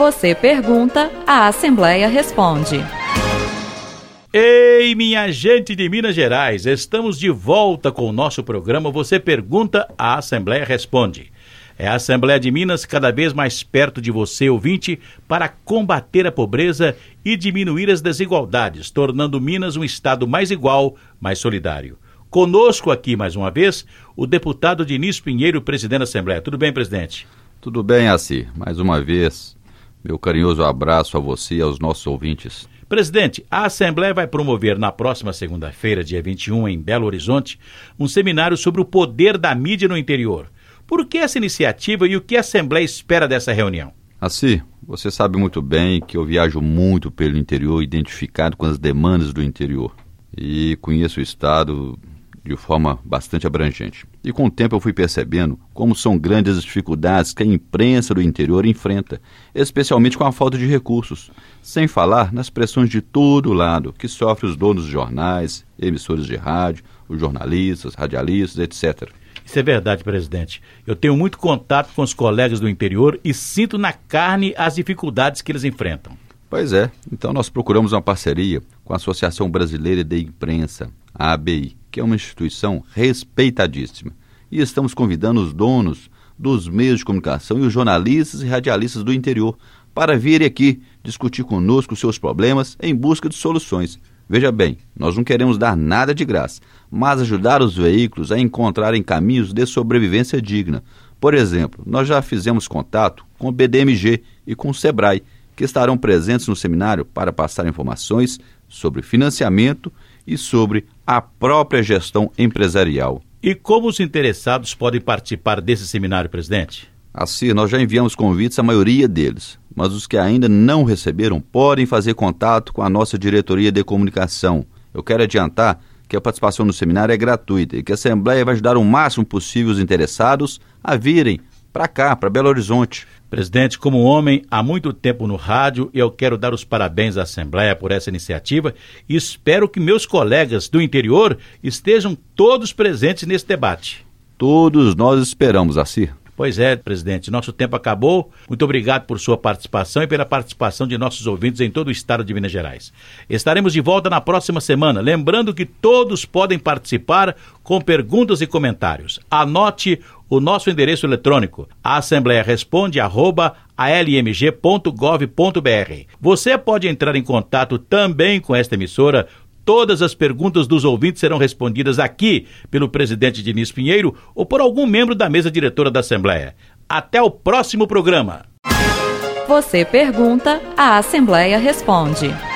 Você pergunta, a Assembleia responde. Ei, minha gente de Minas Gerais, estamos de volta com o nosso programa Você Pergunta, a Assembleia Responde. É a Assembleia de Minas cada vez mais perto de você, ouvinte, para combater a pobreza e diminuir as desigualdades, tornando Minas um estado mais igual, mais solidário. Conosco aqui, mais uma vez, o deputado Diniz Pinheiro, presidente da Assembleia. Tudo bem, presidente? Tudo bem, Assi. Mais uma vez, meu carinhoso abraço a você e aos nossos ouvintes. Presidente, a Assembleia vai promover na próxima segunda-feira, dia 21, em Belo Horizonte, um seminário sobre o poder da mídia no interior. Por que essa iniciativa e o que a Assembleia espera dessa reunião? Assi, você sabe muito bem que eu viajo muito pelo interior, identificado com as demandas do interior. E conheço o estado de forma bastante abrangente. E com o tempo eu fui percebendo como são grandes as dificuldades que a imprensa do interior enfrenta, especialmente com a falta de recursos, sem falar nas pressões de todo lado que sofrem os donos de jornais, emissoras de rádio, os jornalistas, radialistas, etc. Isso é verdade, presidente. Eu tenho muito contato com os colegas do interior e sinto na carne as dificuldades que eles enfrentam. Pois é, então nós procuramos uma parceria com a Associação Brasileira de Imprensa, a ABI, que é uma instituição respeitadíssima. E estamos convidando os donos dos meios de comunicação e os jornalistas e radialistas do interior para virem aqui discutir conosco os seus problemas em busca de soluções. Veja bem, nós não queremos dar nada de graça, mas ajudar os veículos a encontrarem caminhos de sobrevivência digna. Por exemplo, nós já fizemos contato com o BDMG e com o SEBRAE, que estarão presentes no seminário para passar informações sobre financiamento e sobre a própria gestão empresarial. E como os interessados podem participar desse seminário, presidente? Assim, nós já enviamos convites à maioria deles, mas os que ainda não receberam podem fazer contato com a nossa diretoria de comunicação. Eu quero adiantar que a participação no seminário é gratuita e que a Assembleia vai ajudar o máximo possível os interessados a virem para cá, para Belo Horizonte. Presidente, como homem há muito tempo no rádio, eu quero dar os parabéns à Assembleia por essa iniciativa e espero que meus colegas do interior estejam todos presentes nesse debate. Todos nós esperamos, Assi. Pois é, presidente, nosso tempo acabou. Muito obrigado por sua participação e pela participação de nossos ouvintes em todo o estado de Minas Gerais. Estaremos de volta na próxima semana, lembrando que todos podem participar com perguntas e comentários. Anote o nosso endereço eletrônico, assembleiaresponde@almg.gov.br. Você pode entrar em contato também com esta emissora. Todas as perguntas dos ouvintes serão respondidas aqui pelo presidente Diniz Pinheiro ou por algum membro da mesa diretora da Assembleia. Até o próximo programa. Você pergunta, a Assembleia responde.